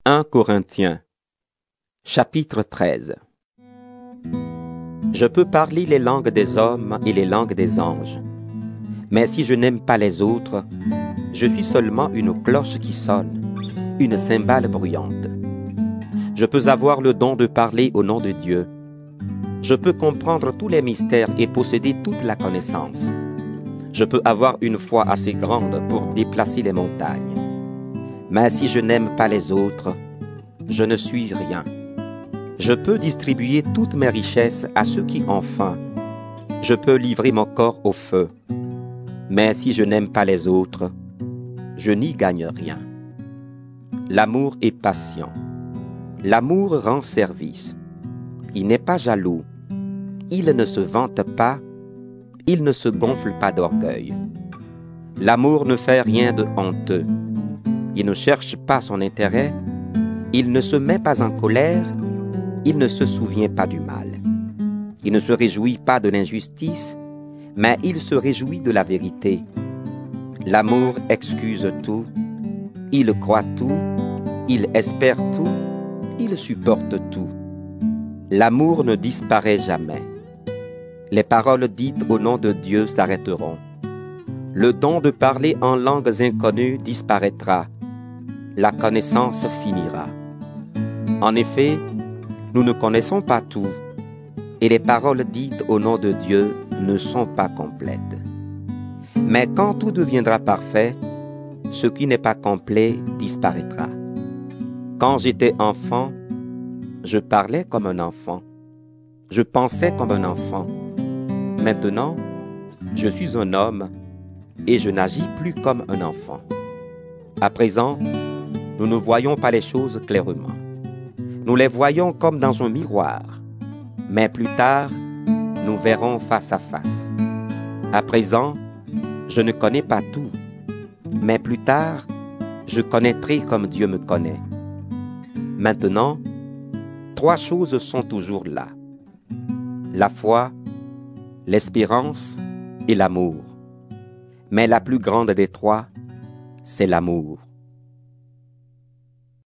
1 Corinthiens, chapitre 13. Je peux parler les langues des hommes et les langues des anges, mais si je n'aime pas les autres, je suis seulement une cloche qui sonne, une cymbale bruyante. Je peux avoir le don de parler au nom de Dieu. Je peux comprendre tous les mystères et posséder toute la connaissance. Je peux avoir une foi assez grande pour déplacer les montagnes. Mais si je n'aime pas les autres, je ne suis rien. Je peux distribuer toutes mes richesses à ceux qui ont faim. Je peux livrer mon corps au feu. Mais si je n'aime pas les autres, je n'y gagne rien. L'amour est patient. L'amour rend service. Il n'est pas jaloux. Il ne se vante pas. Il ne se gonfle pas d'orgueil. L'amour ne fait rien de honteux. Il ne cherche pas son intérêt. Il ne se met pas en colère. Il ne se souvient pas du mal. Il ne se réjouit pas de l'injustice, mais il se réjouit de la vérité. L'amour excuse tout. Il croit tout. Il espère tout. Il supporte tout. L'amour ne disparaît jamais. Les paroles dites au nom de Dieu s'arrêteront. Le don de parler en langues inconnues disparaîtra. La connaissance finira. En effet, nous ne connaissons pas tout, et les paroles dites au nom de Dieu ne sont pas complètes. Mais quand tout deviendra parfait, ce qui n'est pas complet disparaîtra. Quand j'étais enfant, je parlais comme un enfant. Je pensais comme un enfant. Maintenant, je suis un homme et je n'agis plus comme un enfant. À présent, nous ne voyons pas les choses clairement. Nous les voyons comme dans un miroir. Mais plus tard, nous verrons face à face. À présent, je ne connais pas tout. Mais plus tard, je connaîtrai comme Dieu me connaît. Maintenant, 3 choses sont toujours là. La foi, l'espérance et l'amour. Mais la plus grande des 3, c'est l'amour.